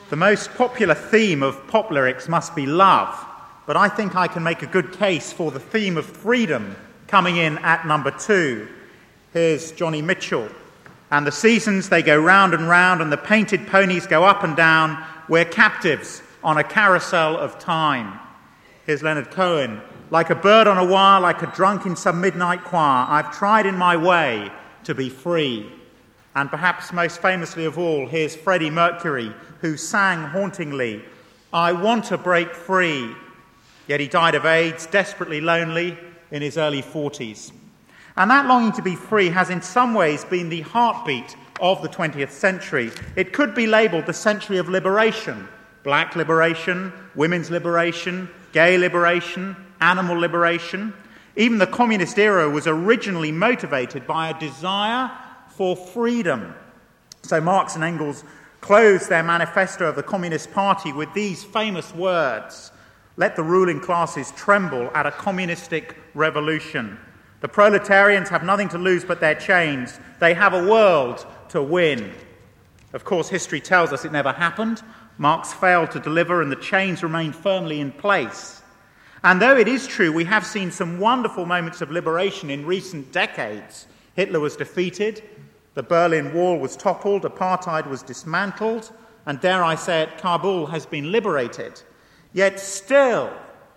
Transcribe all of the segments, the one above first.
The most popular theme of pop lyrics must be love, but I think I can make a good case for the theme of freedom coming in at number 2. Here's Johnny Mitchell. And the seasons, they go round and round, and the painted ponies go up and down. We're captives on a carousel of time. Here's Leonard Cohen. Like a bird on a wire, like a drunk in some midnight choir, I've tried in my way to be free. And perhaps most famously of all, here's Freddie Mercury, who sang hauntingly, I want to break free. Yet he died of AIDS, desperately lonely, in his early 40s. And that longing to be free has in some ways been the heartbeat of the 20th century. It could be labelled the century of liberation. Black liberation, women's liberation, gay liberation, animal liberation. Even the communist era was originally motivated by a desire for freedom. So Marx and Engels closed their manifesto of the Communist Party with these famous words, let the ruling classes tremble at a communistic revolution. The proletarians have nothing to lose but their chains. They have a world to win. Of course, history tells us it never happened. Marx failed to deliver and the chains remained firmly in place. And though it is true, we have seen some wonderful moments of liberation in recent decades. Hitler was defeated, the Berlin Wall was toppled, apartheid was dismantled, and dare I say it, Kabul has been liberated. Yet still,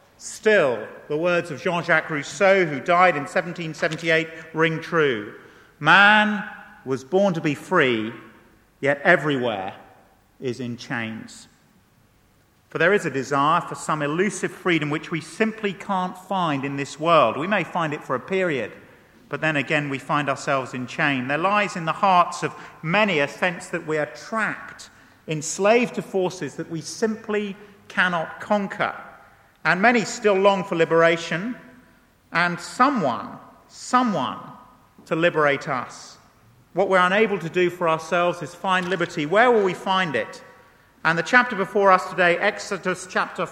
the words of Jean-Jacques Rousseau, who died in 1778, ring true. Man was born to be free, yet everywhere is in chains. For there is a desire for some elusive freedom which we simply can't find in this world. We may find it for a period, but then again we find ourselves in chain. There lies in the hearts of many a sense that we are trapped, enslaved to forces that we simply cannot conquer. And many still long for liberation and someone to liberate us. What we're unable to do for ourselves is find liberty. Where will we find it? And the chapter before us today, Exodus chapter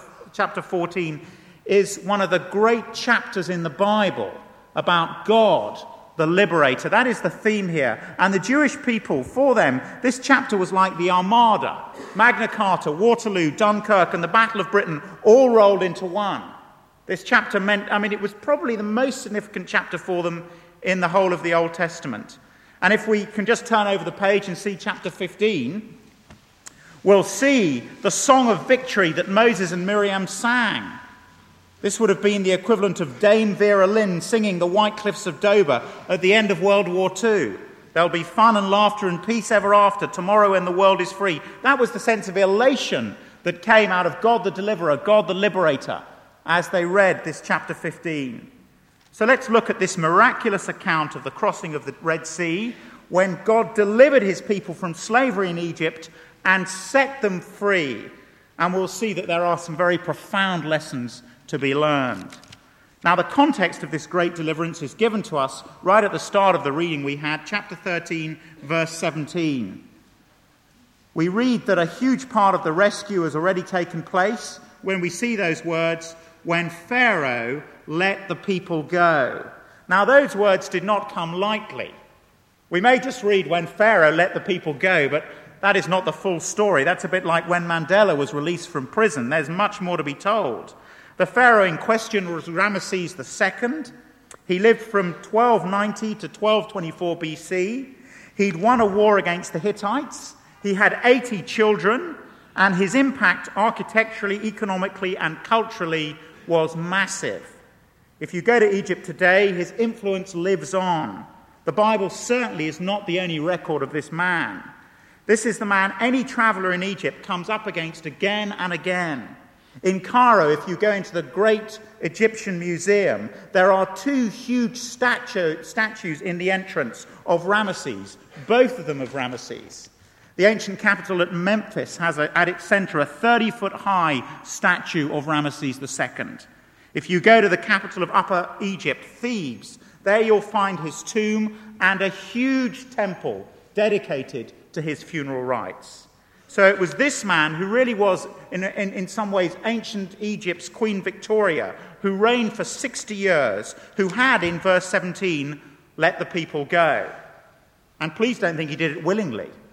14, is one of the great chapters in the Bible about God, the liberator. That is the theme here. And the Jewish people, for them, this chapter was like the Armada. Magna Carta, Waterloo, Dunkirk, and the Battle of Britain all rolled into one. This chapter it was probably the most significant chapter for them in the whole of the Old Testament. And if we can just turn over the page and see chapter 15, we'll see the song of victory that Moses and Miriam sang. This would have been the equivalent of Dame Vera Lynn singing The White Cliffs of Dover at the end of World War II. There'll be fun and laughter and peace ever after, tomorrow when the world is free. That was the sense of elation that came out of God the Deliverer, God the Liberator, as they read this chapter 15. So let's look at this miraculous account of the crossing of the Red Sea, when God delivered his people from slavery in Egypt and set them free. And we'll see that there are some very profound lessons to be learned. Now, the context of this great deliverance is given to us right at the start of the reading we had, chapter 13, verse 17. We read that a huge part of the rescue has already taken place when we see those words, when Pharaoh let the people go. Now, those words did not come lightly. We may just read when Pharaoh let the people go, but that is not the full story. That's a bit like when Mandela was released from prison. There's much more to be told. The Pharaoh in question was Ramesses II. He lived from 1290 to 1224 BC. He'd won a war against the Hittites. He had 80 children, and his impact architecturally, economically, and culturally was massive. If you go to Egypt today, his influence lives on. The Bible certainly is not the only record of this man. This is the man any traveller in Egypt comes up against again and again. In Cairo, if you go into the great Egyptian museum, there are 2 huge statues in the entrance of Ramesses, both of them of Ramesses. The ancient capital at Memphis has at its centre a 30-foot-high statue of Ramesses II. If you go to the capital of Upper Egypt, Thebes, there you'll find his tomb and a huge temple dedicated to his funeral rites. So it was this man who really was, in some ways, ancient Egypt's Queen Victoria, who reigned for 60 years, who had, in verse 17, let the people go. And please don't think he did it willingly.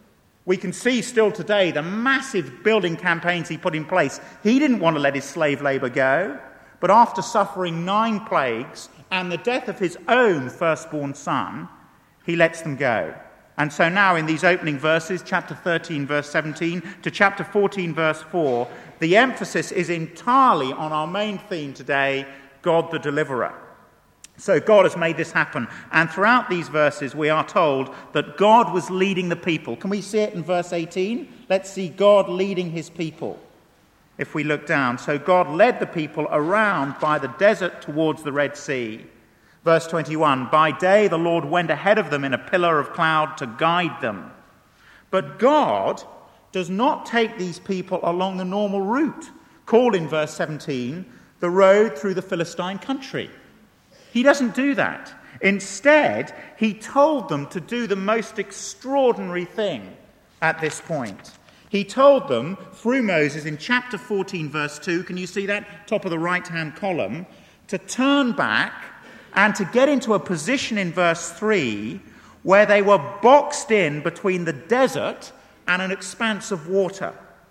We can see still today the massive building campaigns he put in place. He didn't want to let his slave labour go, but after suffering 9 plagues and the death of his own firstborn son, he lets them go. And so now in these opening verses, chapter 13, verse 17 to chapter 14, verse 4, the emphasis is entirely on our main theme today, God the deliverer. So God has made this happen. And throughout these verses, we are told that God was leading the people. Can we see it in verse 18? Let's see God leading his people. If we look down, so God led the people around by the desert towards the Red Sea. Verse 21, by day the Lord went ahead of them in a pillar of cloud to guide them. But God does not take these people along the normal route, called in verse 17, the road through the Philistine country. He doesn't do that. Instead, he told them to do the most extraordinary thing at this point. He told them through Moses in chapter 14, verse 2, can you see that? Top of the right-hand column, to turn back and to get into a position in verse 3 where they were boxed in between the desert and an expanse of water.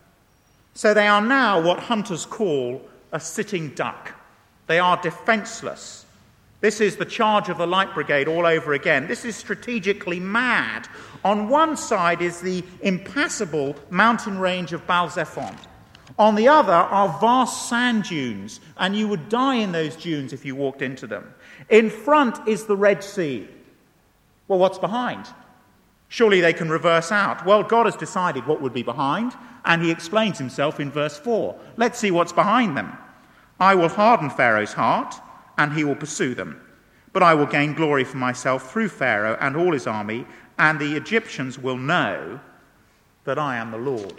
So they are now what hunters call a sitting duck. They are defenseless. This is the charge of the Light Brigade all over again. This is strategically mad. On one side is the impassable mountain range of Baal Zephon. On the other are vast sand dunes, and you would die in those dunes if you walked into them. In front is the Red Sea. Well, what's behind? Surely they can reverse out. Well, God has decided what would be behind, and he explains himself in verse 4. Let's see what's behind them. I will harden Pharaoh's heart, and he will pursue them. But I will gain glory for myself through Pharaoh and all his army, and the Egyptians will know that I am the Lord.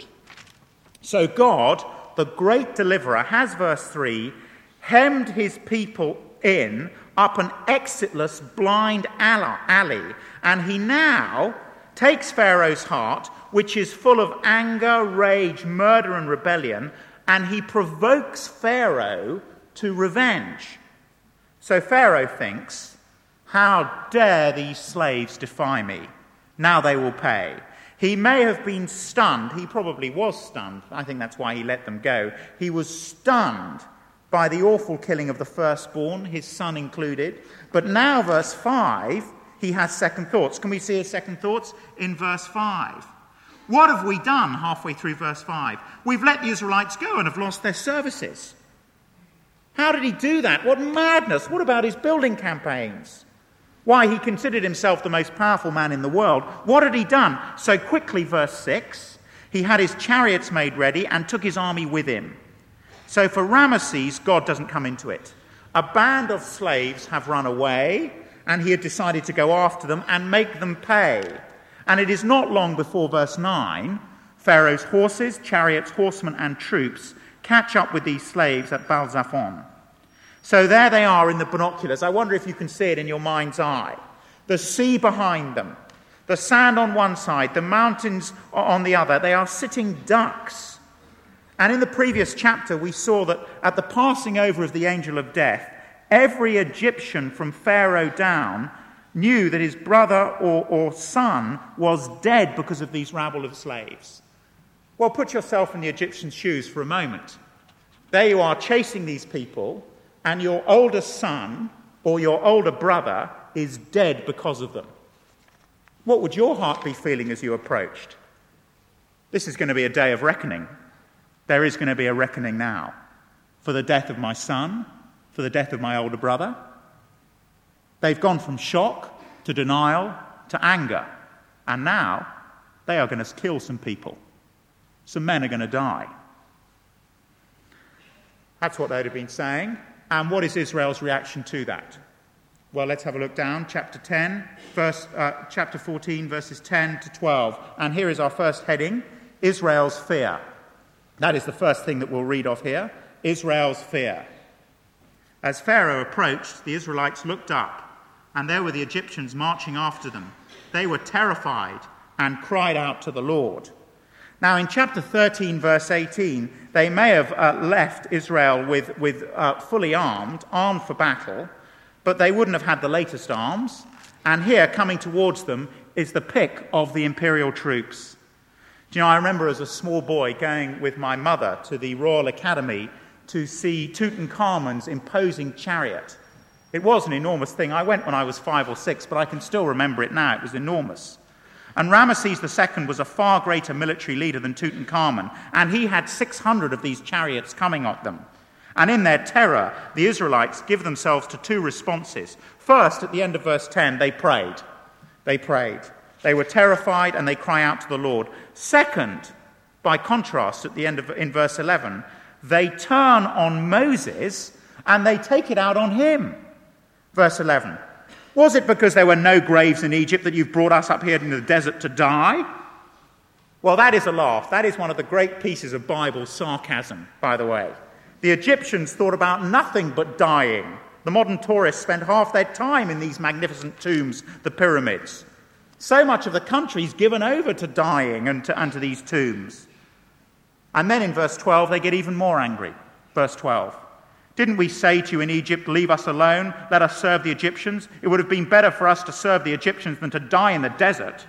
So God, the great deliverer, has, verse 3, hemmed his people in up an exitless blind alley, and he now takes Pharaoh's heart, which is full of anger, rage, murder, and rebellion, and he provokes Pharaoh to revenge. So Pharaoh thinks, how dare these slaves defy me? Now they will pay. He may have been stunned. He probably was stunned. I think that's why he let them go. He was stunned by the awful killing of the firstborn, his son included. But now, verse 5, he has second thoughts. Can we see his second thoughts in verse 5? What have we done halfway through verse 5? We've let the Israelites go and have lost their services. How did he do that? What madness! What about his building campaigns? Why, he considered himself the most powerful man in the world. What had he done? So quickly, verse 6, he had his chariots made ready and took his army with him. So for Ramesses, God doesn't come into it. A band of slaves have run away, and he had decided to go after them and make them pay. And it is not long before verse 9, Pharaoh's horses, chariots, horsemen, and troops catch up with these slaves at Baal Zephon. So there they are in the binoculars. I wonder if you can see it in your mind's eye. The sea behind them, the sand on one side, the mountains on the other. They are sitting ducks. And in the previous chapter, we saw that at the passing over of the angel of death, every Egyptian from Pharaoh down knew that his brother or son was dead because of these rabble of slaves. Well, put yourself in the Egyptians' shoes for a moment. There you are chasing these people, and your older son or your older brother is dead because of them. What would your heart be feeling as you approached? This is going to be a day of reckoning. There is going to be a reckoning now for the death of my son, for the death of my older brother. They've gone from shock to denial to anger, and now they are going to kill some people. Some men are going to die. That's what they'd have been saying. And what is Israel's reaction to that? Well, let's have a look down. Chapter 14, verses 10 to 12. And here is our first heading, Israel's fear. That is the first thing that we'll read off here, Israel's fear. As Pharaoh approached, the Israelites looked up, and there were the Egyptians marching after them. They were terrified and cried out to the Lord. Now, in chapter 13, verse 18, they may have left Israel with fully armed for battle, but they wouldn't have had the latest arms. And here, coming towards them, is the pick of the imperial troops. Do you know, I remember as a small boy going with my mother to the Royal Academy to see Tutankhamun's imposing chariot. It was an enormous thing. I went when I was 5 or 6, but I can still remember it now. It was enormous. And Ramesses II was a far greater military leader than Tutankhamun, and he had 600 of these chariots coming at them. And in their terror, the Israelites give themselves to two responses. First, at the end of verse 10, they prayed. They prayed. They were terrified and they cry out to the Lord. Second, by contrast, at the end of in verse 11, they turn on Moses and they take it out on him. Verse 11. Was it because there were no graves in Egypt that you've brought us up here in the desert to die? Well, that is a laugh. That is one of the great pieces of Bible sarcasm, by the way. The Egyptians thought about nothing but dying. The modern tourists spend half their time in these magnificent tombs, the pyramids. So much of the country's given over to dying and to these tombs. And then in verse 12, they get even more angry. Verse 12. Didn't we say to you in Egypt, leave us alone, let us serve the Egyptians? It would have been better for us to serve the Egyptians than to die in the desert.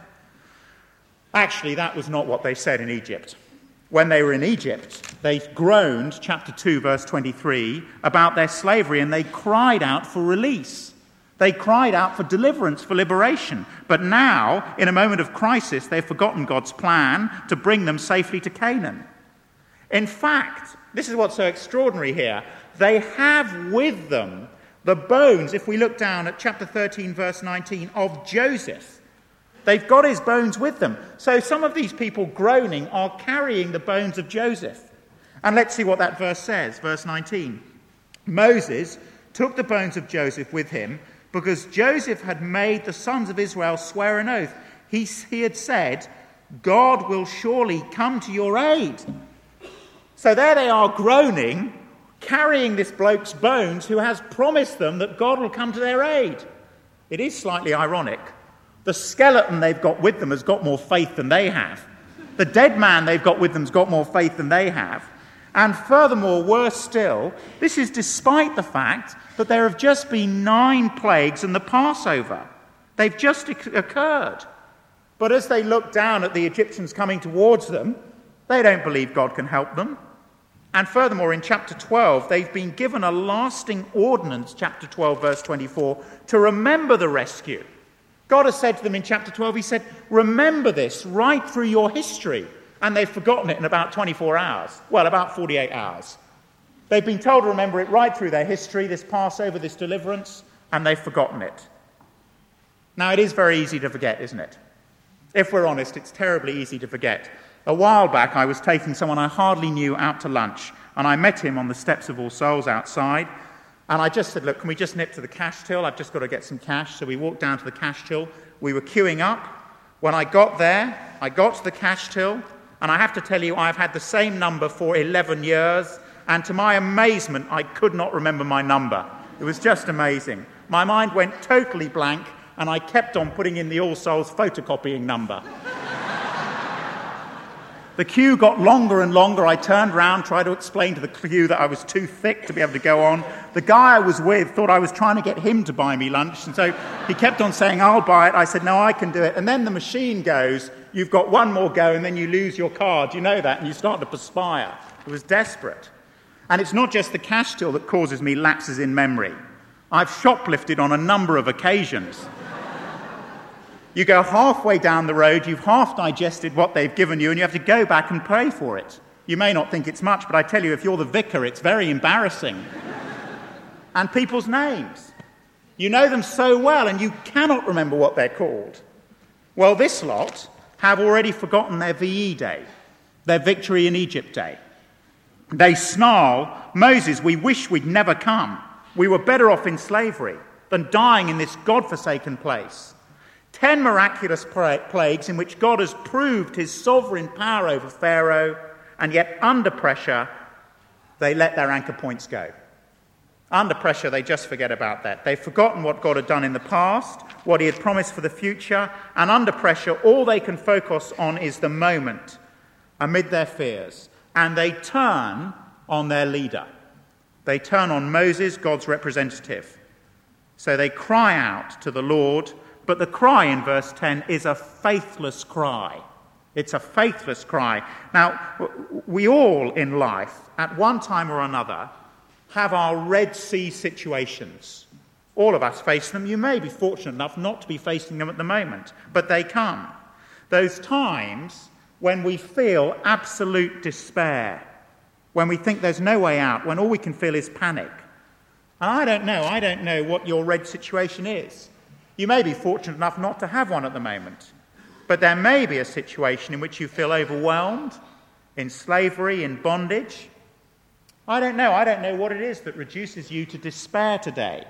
Actually, that was not what they said in Egypt. When they were in Egypt, they groaned, chapter 2, verse 23, about their slavery, and they cried out for release. They cried out for deliverance, for liberation. But now, in a moment of crisis, they've forgotten God's plan to bring them safely to Canaan. In fact, this is what's so extraordinary here. They have with them the bones, if we look down at chapter 13, verse 19, of Joseph. They've got his bones with them. So some of these people groaning are carrying the bones of Joseph. And let's see what that verse says, verse 19. Moses took the bones of Joseph with him because Joseph had made the sons of Israel swear an oath. He had said, God will surely come to your aid. So there they are groaning, carrying this bloke's bones who has promised them that God will come to their aid. It is slightly ironic. The skeleton they've got with them has got more faith than they have. The dead man they've got with them has got more faith than they have. And furthermore, worse still, this is despite the fact that there have just been 9 plagues in the Passover. They've just occurred. But as they look down at the Egyptians coming towards them, they don't believe God can help them. And furthermore, in chapter 12, they've been given a lasting ordinance, chapter 12, verse 24, to remember the rescue. God has said to them in chapter 12, he said, remember this right through your history. And they've forgotten it in about 24 hours. Well, about 48 hours. They've been told to remember it right through their history, this Passover, this deliverance, and they've forgotten it. Now, it is very easy to forget, isn't it? If we're honest, it's terribly easy to forget. A while back, I was taking someone I hardly knew out to lunch, and I met him on the steps of All Souls outside, and I just said, look, can we just nip to the cash till? I've just got to get some cash. So we walked down to the cash till. We were queuing up. When I got there, I got to the cash till, and I have to tell you, I've had the same number for 11 years, and to my amazement, I could not remember my number. It was just amazing. My mind went totally blank, and I kept on putting in the All Souls photocopying number. The queue got longer and longer. I turned round, tried to explain to the queue that I was too thick to be able to go on. The guy I was with thought I was trying to get him to buy me lunch, and so he kept on saying, I'll buy it. I said, no, I can do it. And then the machine goes, you've got one more go, and then you lose your card. You know that, and you start to perspire. It was desperate. And it's not just the cash till that causes me lapses in memory. I've shoplifted on a number of occasions. You go halfway down the road, you've half digested what they've given you, and you have to go back and pay for it. You may not think it's much, but I tell you, if you're the vicar, it's very embarrassing. And people's names. You know them so well, and you cannot remember what they're called. Well, this lot have already forgotten their VE day, their Victory in Egypt day. They snarl, Moses, we wish we'd never come. We were better off in slavery than dying in this God-forsaken place. 10 miraculous plagues in which God has proved his sovereign power over Pharaoh, and yet under pressure, they let their anchor points go. Under pressure, they just forget about that. They've forgotten what God had done in the past, what he had promised for the future, and under pressure, all they can focus on is the moment amid their fears. And they turn on their leader. They turn on Moses, God's representative. So they cry out to the Lord. But the cry in verse 10 is a faithless cry. It's a faithless cry. Now, we all in life, at one time or another, have our Red Sea situations. All of us face them. You may be fortunate enough not to be facing them at the moment, but they come. Those times when we feel absolute despair, when we think there's no way out, when all we can feel is panic. And I don't know what your red situation is. You may be fortunate enough not to have one at the moment, but there may be a situation in which you feel overwhelmed, in slavery, in bondage. I don't know what it is that reduces you to despair today.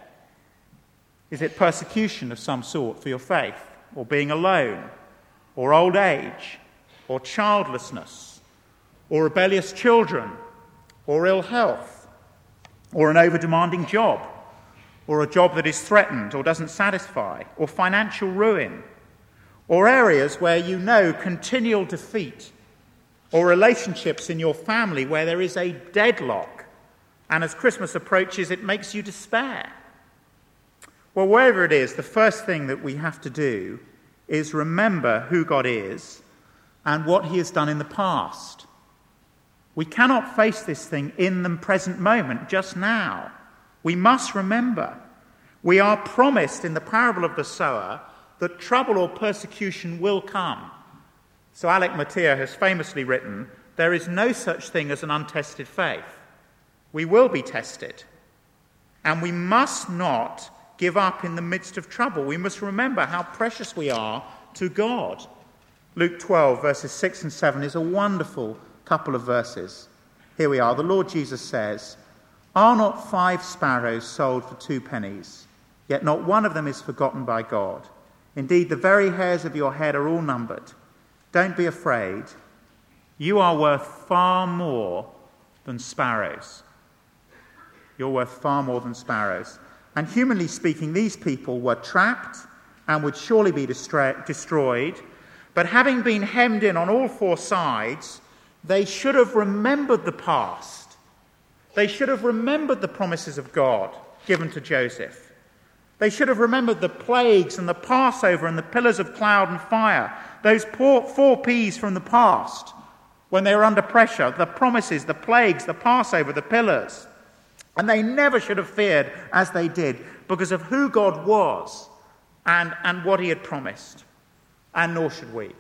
Is it persecution of some sort for your faith, or being alone, or old age, or childlessness, or rebellious children, or ill health, or an over-demanding job, or a job that is threatened or doesn't satisfy, or financial ruin, or areas where you know continual defeat, or relationships in your family where there is a deadlock, and as Christmas approaches it makes you despair? Well, wherever it is, the first thing that we have to do is remember who God is and what he has done in the past. We cannot face this thing in the present moment, just now. We must remember. We are promised in the parable of the sower that trouble or persecution will come. So Alec Motyer has famously written, there is no such thing as an untested faith. We will be tested. And we must not give up in the midst of trouble. We must remember how precious we are to God. Luke 12, verses 6 and 7 is a wonderful couple of verses. Here we are. The Lord Jesus says, "Are not 5 sparrows sold for 2 pennies? Yet not one of them is forgotten by God. Indeed, the very hairs of your head are all numbered. Don't be afraid. You are worth far more than sparrows." You're worth far more than sparrows. And humanly speaking, these people were trapped and would surely be destroyed. But having been hemmed in on all 4 sides, they should have remembered the past. They should have remembered the promises of God given to Joseph. They should have remembered the plagues and the Passover and the pillars of cloud and fire, those 4 P's from the past when they were under pressure, the promises, the plagues, the Passover, the pillars. And they never should have feared as they did because of who God was and what he had promised. And nor should we.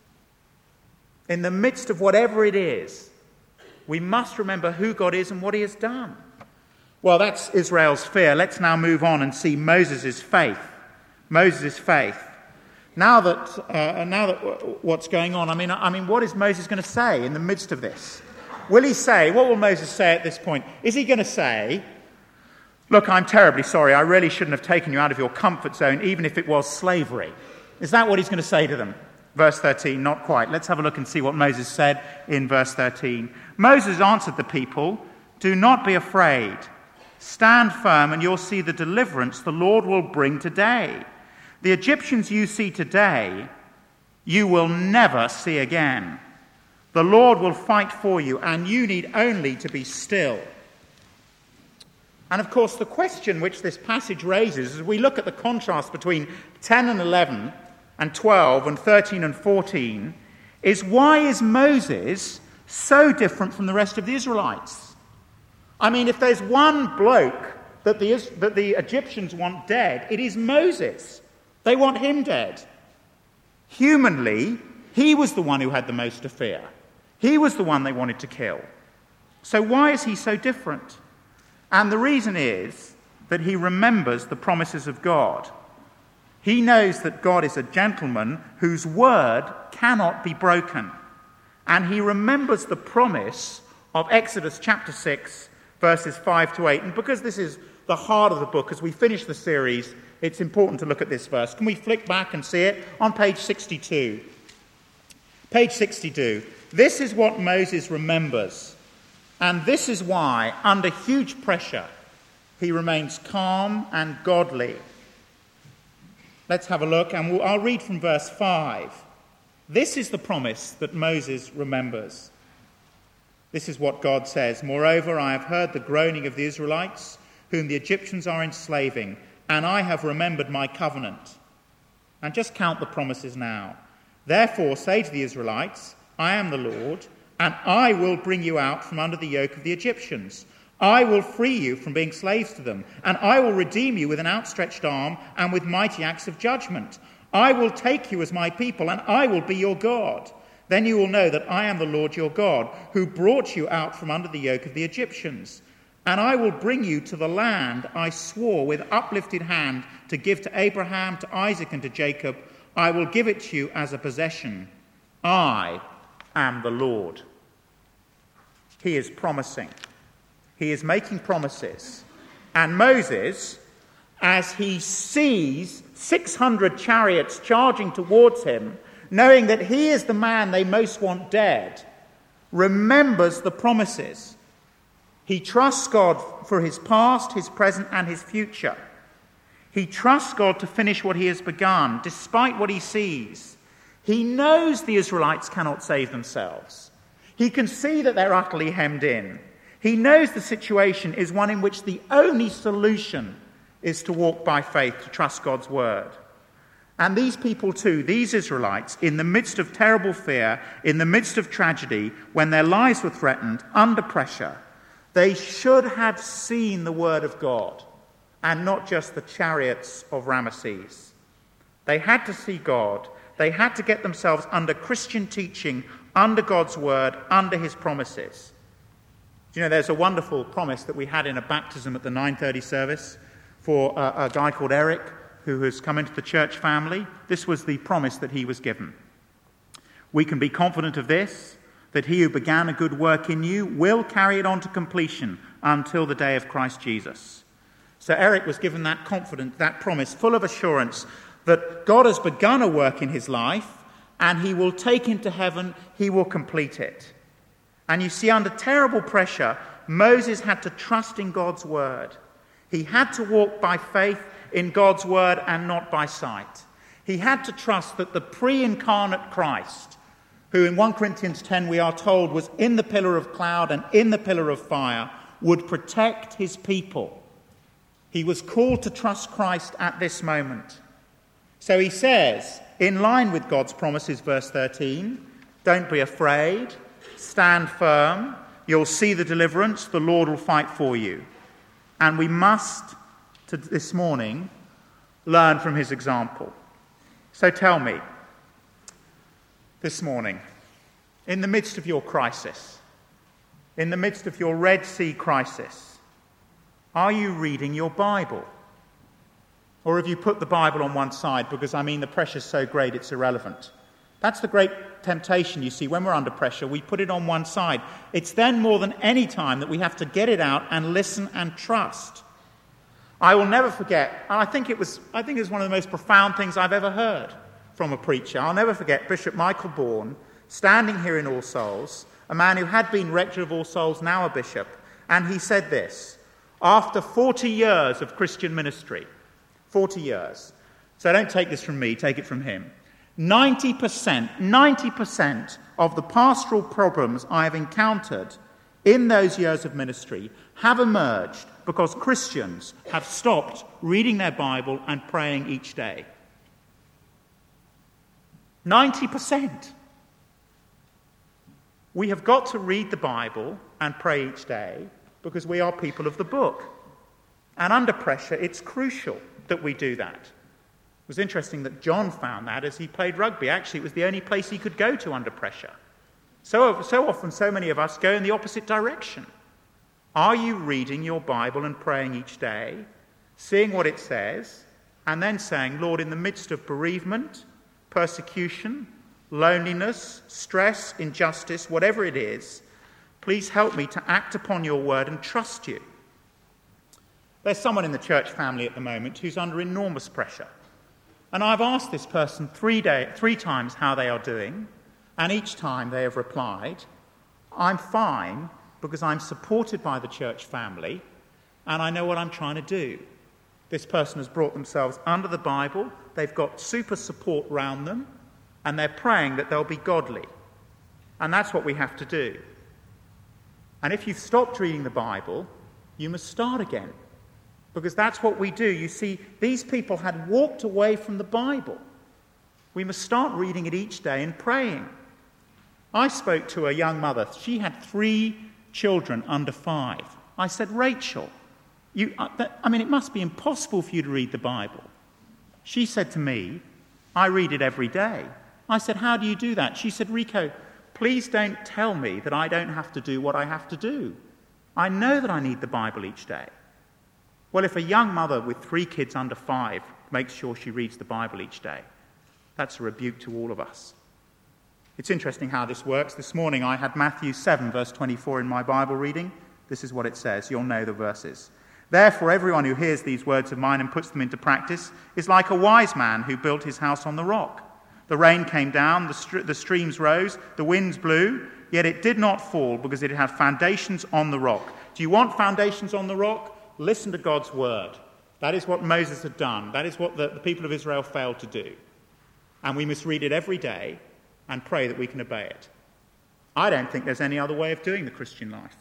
In the midst of whatever it is, we must remember who God is and what he has done. Well, that's Israel's fear. Let's now move on and see Moses' faith. Moses' faith. Now that what's going on, I mean, what is Moses going to say in the midst of this? Will he say, what will Moses say at this point? Is he going to say, "Look, I'm terribly sorry. I really shouldn't have taken you out of your comfort zone, even if it was slavery"? Is that what he's going to say to them? Verse 13, not quite. Let's have a look and see what Moses said in verse 13. Moses answered the people, "Do not be afraid. Stand firm and you'll see the deliverance the Lord will bring today. The Egyptians you see today, you will never see again. The Lord will fight for you, and you need only to be still." And of course, the question which this passage raises, as we look at the contrast between 10 and 11 and 12 and 13 and 14, is why is Moses so different from the rest of the Israelites? I mean, if there's one bloke that the Egyptians want dead, it is Moses. They want him dead. Humanly, he was the one who had the most to fear. He was the one they wanted to kill. So why is he so different? And the reason is that he remembers the promises of God. He knows that God is a gentleman whose word cannot be broken. And he remembers the promise of Exodus chapter 6, verses 5 to 8. And because this is the heart of the book, as we finish the series, it's important to look at this verse. Can we flick back and see it? On page 62. Page 62. This is what Moses remembers. And this is why, under huge pressure, he remains calm and godly. Let's have a look, and I'll read from verse 5. This is the promise that Moses remembers. This is what God says. "Moreover, I have heard the groaning of the Israelites, whom the Egyptians are enslaving, and I have remembered my covenant." And just count the promises now. Therefore say to the Israelites, I am the Lord, and I will bring you out from under the yoke of the Egyptians. I will free you from being slaves to them, and I will redeem you with an outstretched arm and with mighty acts of judgment. I will take you as my people, and I will be your God. Then you will know that I am the Lord your God, who brought you out from under the yoke of the Egyptians. And I will bring you to the land I swore with uplifted hand to give to Abraham, to Isaac, and to Jacob. I will give it to you as a possession. I am the Lord. He is promising. He is making promises. And Moses, as he sees 600 chariots charging towards him, knowing that he is the man they most want dead, remembers the promises. He trusts God for his past, his present, and his future. He trusts God to finish what he has begun, despite what he sees. He knows the Israelites cannot save themselves. He can see that they're utterly hemmed in. He knows the situation is one in which the only solution is to walk by faith, to trust God's word. And these people too, these Israelites, in the midst of terrible fear, in the midst of tragedy, when their lives were threatened, under pressure, they should have seen the word of God and not just the chariots of Ramesses. They had to see God. They had to get themselves under Christian teaching, under God's word, under his promises. Do you know, there's a wonderful promise that we had in a baptism at the 9:30 service for a guy called Eric, who has come into the church family. This was the promise that he was given. We can be confident of this, that he who began a good work in you will carry it on to completion until the day of Christ Jesus. So Eric was given that confidence, that promise, full of assurance that God has begun a work in his life and he will take him to heaven, he will complete it. And you see, under terrible pressure, Moses had to trust in God's word. He had to walk by faith in God's word and not by sight. He had to trust that the pre-incarnate Christ, who in 1 Corinthians 10 we are told was in the pillar of cloud and in the pillar of fire, would protect his people. He was called to trust Christ at this moment. So he says, in line with God's promises, verse 13, don't be afraid, stand firm, you'll see the deliverance, the Lord will fight for you. And we must, this morning, learn from his example. So tell me, this morning, in the midst of your crisis, in the midst of your Red Sea crisis, are you reading your Bible? Or have you put the Bible on one side because, the pressure's so great it's irrelevant? That's the great temptation, you see. When we're under pressure, we put it on one side. It's then more than any time that we have to get it out and listen and trust. I will never forget, and I think it was one of the most profound things I've ever heard from a preacher. I'll never forget Bishop Michael Bourne standing here in All Souls, a man who had been rector of All Souls, now a bishop, and he said this, after 40 years of Christian ministry, 40 years, so don't take this from me, take it from him, 90% of the pastoral problems I have encountered in those years of ministry have emerged because Christians have stopped reading their Bible and praying each day. 90%. We have got to read the Bible and pray each day because we are people of the book. And under pressure, it's crucial that we do that. It was interesting that John found that as he played rugby. Actually, it was the only place he could go to under pressure. So often, so many of us go in the opposite direction. Are you reading your Bible and praying each day, seeing what it says, and then saying, Lord, in the midst of bereavement, persecution, loneliness, stress, injustice, whatever it is, please help me to act upon your word and trust you. There's someone in the church family at the moment who's under enormous pressure. And I've asked this person three times how they are doing, and each time they have replied, I'm fine because I'm supported by the church family and I know what I'm trying to do. This person has brought themselves under the Bible, they've got super support around them, and they're praying that they'll be godly. And that's what we have to do. And if you've stopped reading the Bible, you must start again. Because that's what we do. You see, these people had walked away from the Bible. We must start reading it each day and praying. I spoke to a young mother. She had 3 children under 5. I said, Rachel, it must be impossible for you to read the Bible. She said to me, I read it every day. I said, how do you do that? She said, Rico, please don't tell me that I don't have to do what I have to do. I know that I need the Bible each day. Well, if a young mother with 3 kids under 5 makes sure she reads the Bible each day, that's a rebuke to all of us. It's interesting how this works. This morning I had Matthew 7, verse 24 in my Bible reading. This is what it says. You'll know the verses. Therefore, everyone who hears these words of mine and puts them into practice is like a wise man who built his house on the rock. The rain came down, the streams rose, the winds blew, yet it did not fall because it had foundations on the rock. Do you want foundations on the rock? Listen to God's word. That is what Moses had done. That is what the people of Israel failed to do. And we must read it every day and pray that we can obey it. I don't think there's any other way of doing the Christian life.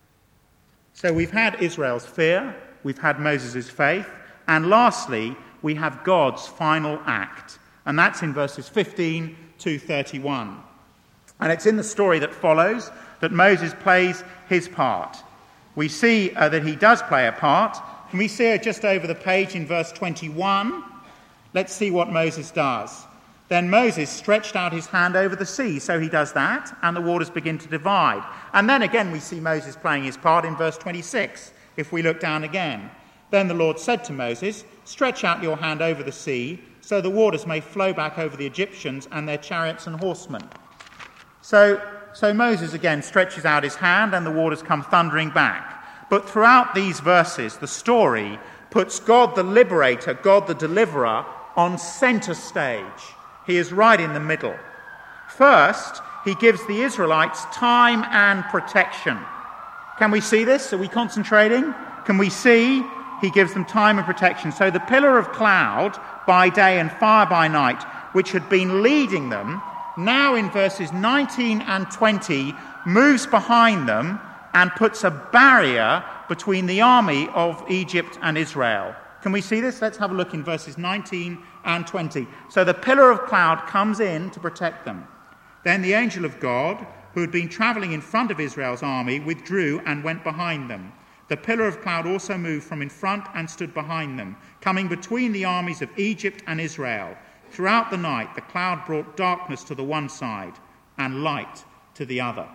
So we've had Israel's fear, we've had Moses' faith, and lastly, we have God's final act. And that's in verses 15 to 31. And it's in the story that follows that Moses plays his part. We see that he does play a part. Can we see it just over the page in verse 21? Let's see what Moses does. Then Moses stretched out his hand over the sea, so he does that, and the waters begin to divide. And then again we see Moses playing his part in verse 26, if we look down again. Then the Lord said to Moses, stretch out your hand over the sea, so the waters may flow back over the Egyptians and their chariots and horsemen. So Moses again stretches out his hand and the waters come thundering back. But throughout these verses, the story puts God the liberator, God the deliverer, on center stage. He is right in the middle. First, he gives the Israelites time and protection. Can we see this? Are we concentrating? Can we see? He gives them time and protection. So the pillar of cloud by day and fire by night, which had been leading them, now in verses 19 and 20 moves behind them and puts a barrier between the army of Egypt and Israel. Can we see this? Let's have a look in verses 19 and 20. So the pillar of cloud comes in to protect them. Then the angel of God, who had been travelling in front of Israel's army, withdrew and went behind them. The pillar of cloud also moved from in front and stood behind them, coming between the armies of Egypt and Israel. Throughout the night, the cloud brought darkness to the one side and light to the other.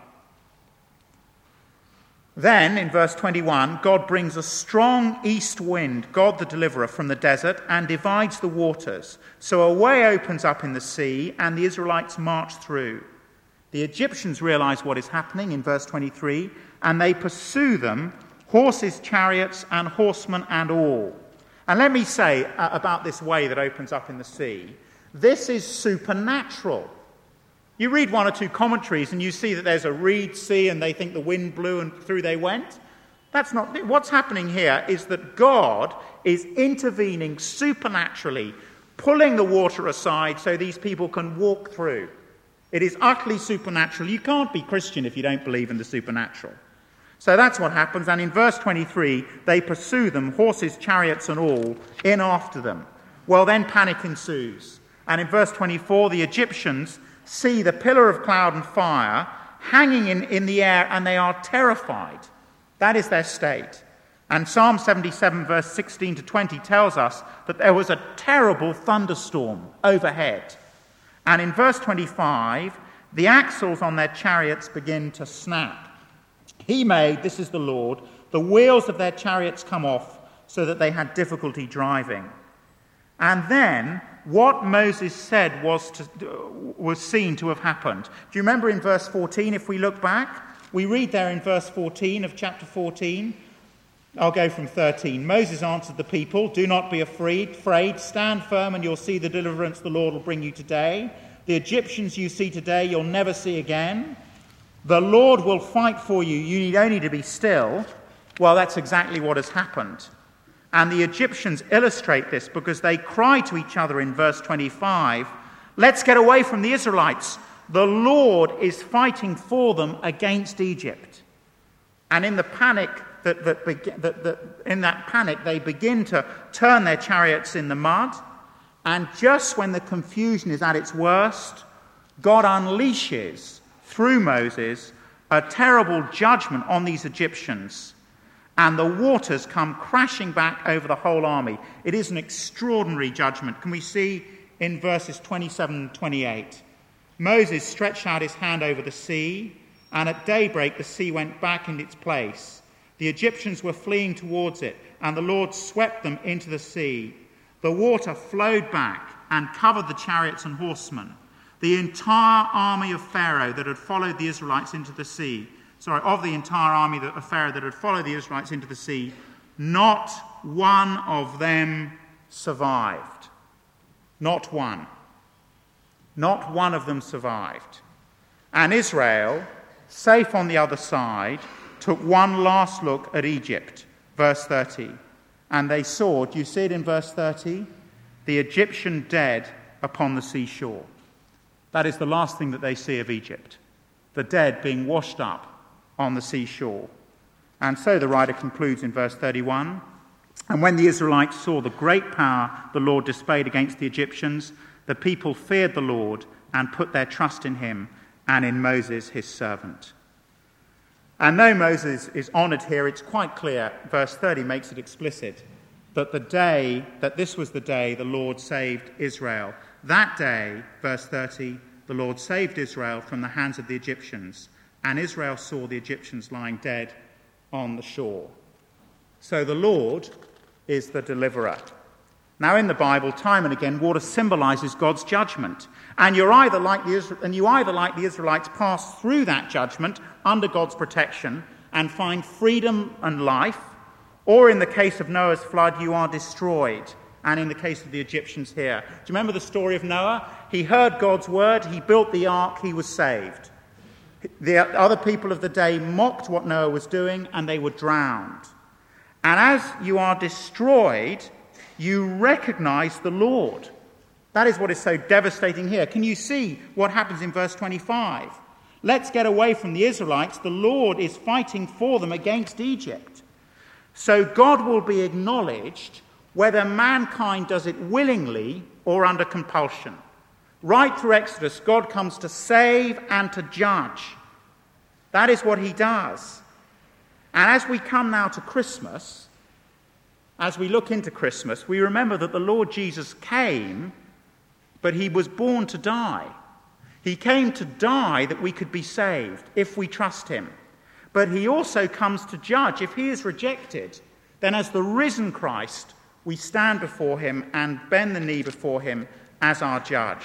Then, in verse 21, God brings a strong east wind, God the deliverer, from the desert and divides the waters. So a way opens up in the sea and the Israelites march through. The Egyptians realize what is happening in verse 23 and they pursue them, horses, chariots and horsemen and all. And let me say about this way that opens up in the sea, this is supernatural. You read 1 or 2 commentaries and you see that there's a reed sea and they think the wind blew and through they went. That's not... What's happening here is that God is intervening supernaturally, pulling the water aside so these people can walk through. It is utterly supernatural. You can't be Christian if you don't believe in the supernatural. So that's what happens. And in verse 23, they pursue them, horses, chariots and all, in after them. Well, then panic ensues. And in verse 24, the Egyptians see the pillar of cloud and fire hanging in the air, and they are terrified. That is their state. And Psalm 77, verse 16 to 20 tells us that there was a terrible thunderstorm overhead. And in verse 25, the axles on their chariots begin to snap. He made, this is the Lord, the wheels of their chariots come off so that they had difficulty driving. And then what Moses said was seen to have happened. Do you remember in verse 14, if we look back? We read there in verse 14 of chapter 14. I'll go from 13. Moses answered the people, do not be afraid, stand firm and you'll see the deliverance the Lord will bring you today. The Egyptians you see today you'll never see again. The Lord will fight for you, you need only to be still. Well, that's exactly what has happened. And the Egyptians illustrate this because they cry to each other in verse 25, let's get away from the Israelites. The Lord is fighting for them against Egypt. And in the panic, in that panic, they begin to turn their chariots in the mud And just when the confusion is at its worst, God unleashes, through Moses, a terrible judgment on these Egyptians. And the waters come crashing back over the whole army. It is an extraordinary judgment. Can we see in verses 27 and 28? Moses stretched out his hand over the sea, and at daybreak the sea went back in its place. The Egyptians were fleeing towards it, and the Lord swept them into the sea. The water flowed back and covered the chariots and horsemen. The entire army of Pharaoh that had followed the Israelites into the sea, of the entire army of Pharaoh that had followed the Israelites into the sea, not one of them survived. Not one. Not one of them survived. And Israel, safe on the other side, took one last look at Egypt. Verse 30. And they saw, do you see it in verse 30? The Egyptian dead upon the seashore. That is the last thing that they see of Egypt. The dead being washed up on the seashore. And so the writer concludes in verse 31. And when the Israelites saw the great power the Lord displayed against the Egyptians, the people feared the Lord and put their trust in him and in Moses his servant. And though Moses is honoured here, it's quite clear, verse 30 makes it explicit, that this was the day the Lord saved Israel. That day, verse 30, the Lord saved Israel from the hands of the Egyptians, and Israel saw the Egyptians lying dead on the shore. So the Lord is the deliverer. Now in the Bible, time and again, water symbolises God's judgment. And you either, like the Israelites, pass through that judgment under God's protection and find freedom and life, or in the case of Noah's flood, you are destroyed. And in the case of the Egyptians here. Do you remember the story of Noah? He heard God's word, he built the ark, he was saved. The other people of the day mocked what Noah was doing, and they were drowned. And as you are destroyed, you recognize the Lord. That is what is so devastating here. Can you see what happens in verse 25? Let's get away from the Israelites. The Lord is fighting for them against Egypt. So God will be acknowledged whether mankind does it willingly or under compulsion. Right through Exodus, God comes to save and to judge. That is what he does. And as we come now to Christmas, as we look into Christmas, we remember that the Lord Jesus came, but he was born to die. He came to die that we could be saved if we trust him. But he also comes to judge. If he is rejected, then as the risen Christ, we stand before him and bend the knee before him as our judge.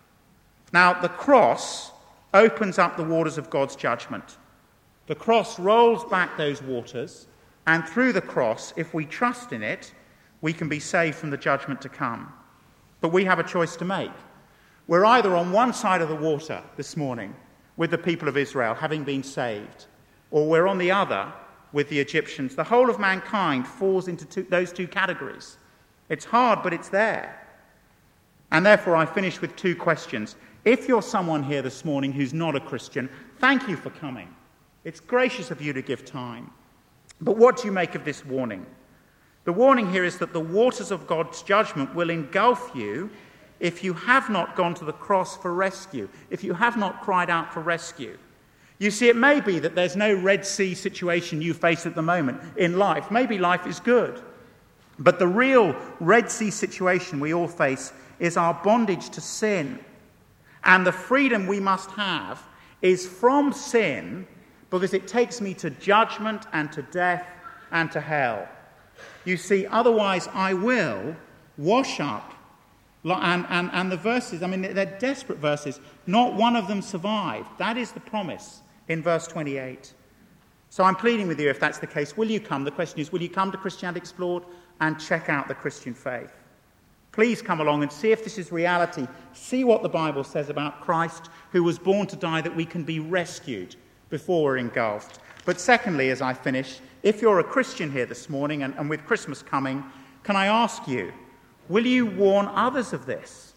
Now, the cross opens up the waters of God's judgment. The cross rolls back those waters, and through the cross, if we trust in it, we can be saved from the judgment to come. But we have a choice to make. We're either on one side of the water this morning with the people of Israel, having been saved, or we're on the other with the Egyptians. The whole of mankind falls into those two categories. It's hard, but it's there. And therefore, I finish with two questions. If you're someone here this morning who's not a Christian, thank you for coming. It's gracious of you to give time. But what do you make of this warning? The warning here is that the waters of God's judgment will engulf you if you have not gone to the cross for rescue, if you have not cried out for rescue. You see, it may be that there's no Red Sea situation you face at the moment in life. Maybe life is good. But the real Red Sea situation we all face is our bondage to sin. And the freedom we must have is from sin, because it takes me to judgment and to death and to hell. You see, otherwise I will wash up. And the verses, they're desperate verses. Not one of them survived. That is the promise in verse 28. So I'm pleading with you, if that's the case, will you come? The question is, will you come to Christianity Explored and check out the Christian faith? Please come along and see if this is reality. See what the Bible says about Christ, who was born to die that we can be rescued before we're engulfed. But secondly, as I finish, if you're a Christian here this morning and with Christmas coming, can I ask you, will you warn others of this?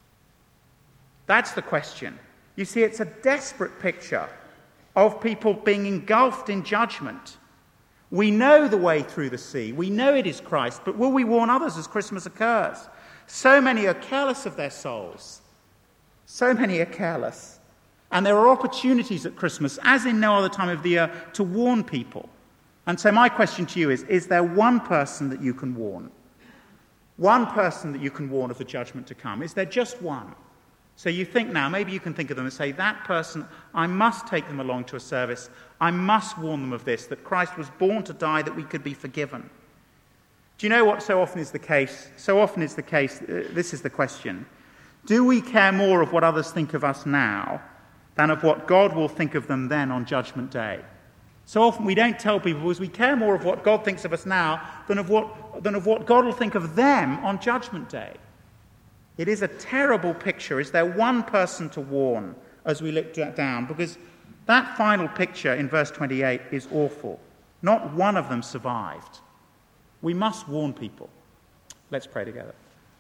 That's the question. You see, it's a desperate picture of people being engulfed in judgment. We know the way through the sea. We know it is Christ, but will we warn others as Christmas occurs? So many are careless of their souls. So many are careless. And there are opportunities at Christmas, as in no other time of the year, to warn people. And so my question to you is there one person that you can warn? One person that you can warn of the judgment to come? Is there just one? So you think now, maybe you can think of them and say, that person, I must take them along to a service. I must warn them of this, that Christ was born to die that we could be forgiven. Do you know what so often is the case? This is the question. Do we care more of what others think of us now than of what God will think of them then on Judgment Day? So often we don't tell people because we care more of what God thinks of us now than of what God will think of them on Judgment Day. It is a terrible picture. Is there one person to warn as we look down? Because that final picture in verse 28 is awful. Not one of them survived. We must warn people. Let's pray together.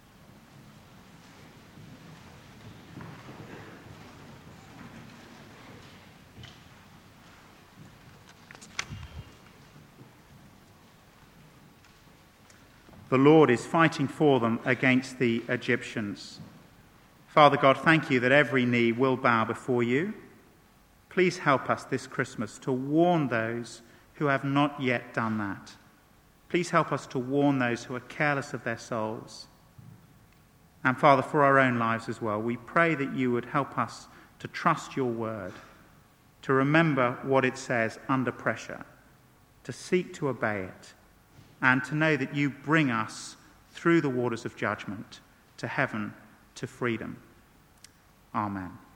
The Lord is fighting for them against the Egyptians. Father God, thank you that every knee will bow before you. Please help us this Christmas to warn those who have not yet done that. Please help us to warn those who are careless of their souls. And Father, for our own lives as well, we pray that you would help us to trust your word, to remember what it says under pressure, to seek to obey it, and to know that you bring us through the waters of judgment to heaven, to freedom. Amen.